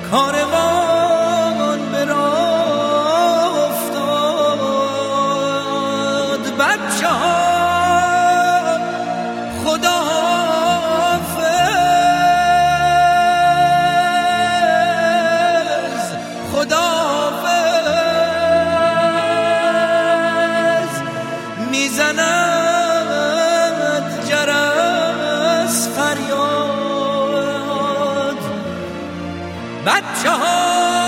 کاروان به راه افتاد بچه ها خداحافظ خداحافظ میزند جرس فریاد بچه ها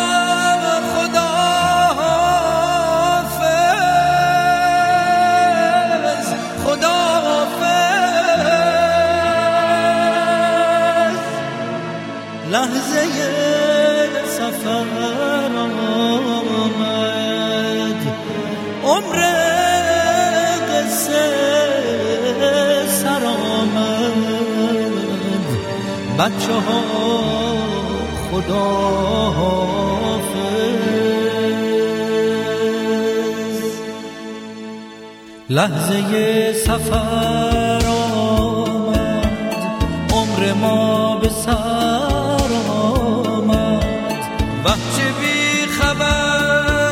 خداحافظ خداحافظ لحظه سفر آمد عمر قصه سر آمد بچه ها خداحافظ لحظه سفر آمد عمر ما به سر آمد وقت بی خبر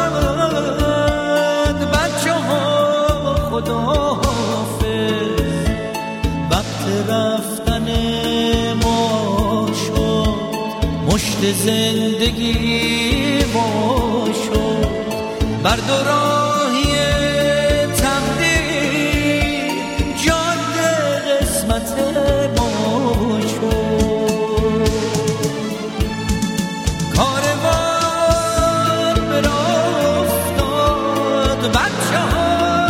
آمد بچه ها خداحافظ وقت رفتن ما شد مشت زندگی ما شد بر دو راهی تقدیر جاده قسمت ما شد کاروان به راه افتاد بچه ها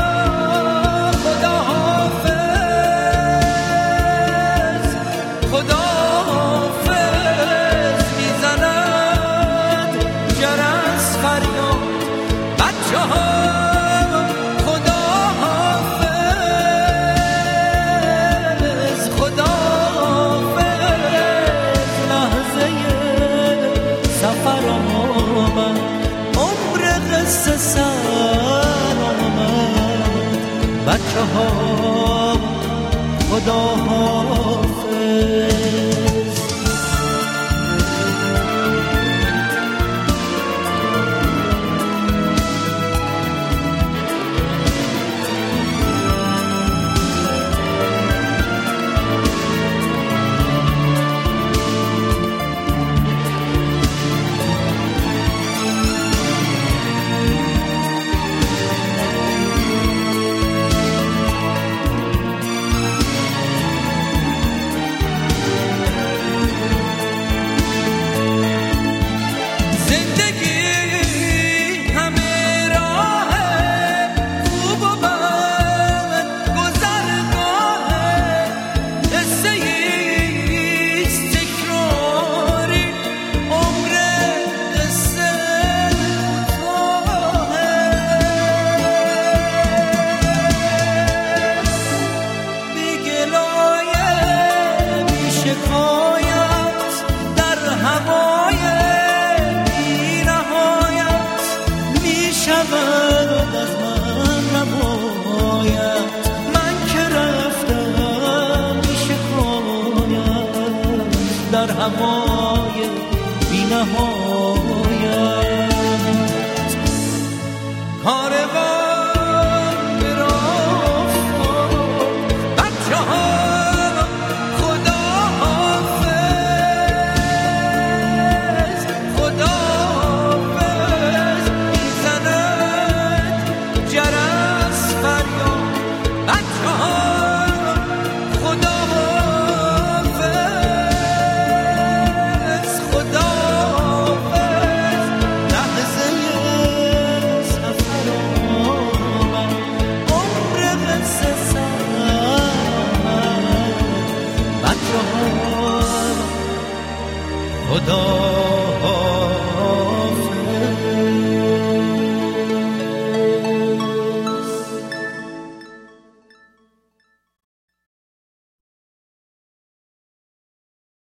خداحافظ خداحافظ میزند جرس فریاد بچه ها خداحافظ خداحافظ لحظه سفر آمد عمر قصه سر آمد بچه ها خداحافظ در هوای بی نهایت